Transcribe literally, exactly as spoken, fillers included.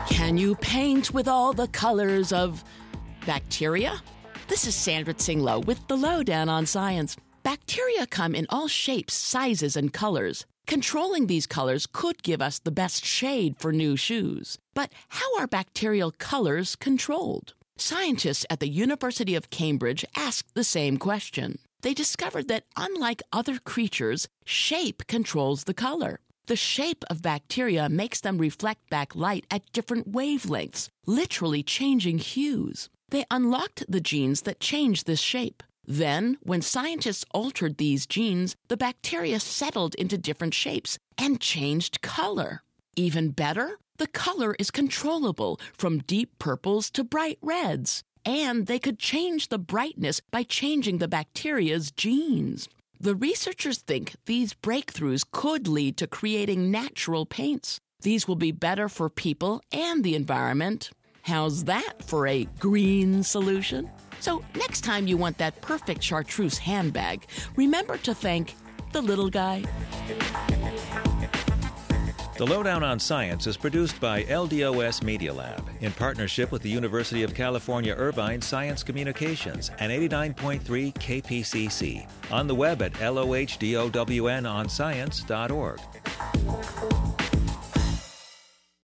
Can you paint with all the colors of bacteria? This is Sandra Tsinglow with the Lowdown on Science. Bacteria come in all shapes, sizes, and colors. Controlling these colors could give us the best shade for new shoes. But how are bacterial colors controlled? Scientists at the University of Cambridge asked the same question. They discovered that unlike other creatures, shape controls the color. The shape of bacteria makes them reflect back light at different wavelengths, literally changing hues. They unlocked the genes that change this shape. Then, when scientists altered these genes, the bacteria settled into different shapes and changed color. Even better, the color is controllable from deep purples to bright reds. And they could change the brightness by changing the bacteria's genes. The researchers think these breakthroughs could lead to creating natural paints. These will be better for people and the environment. How's that for a green solution? So next time you want that perfect chartreuse handbag, remember to thank the little guy. The Lowdown on Science is produced by L D O S Media Lab in partnership with the University of California Irvine Science Communications and eighty-nine point three K P C C. On the web at L O H D O W N on science dot org.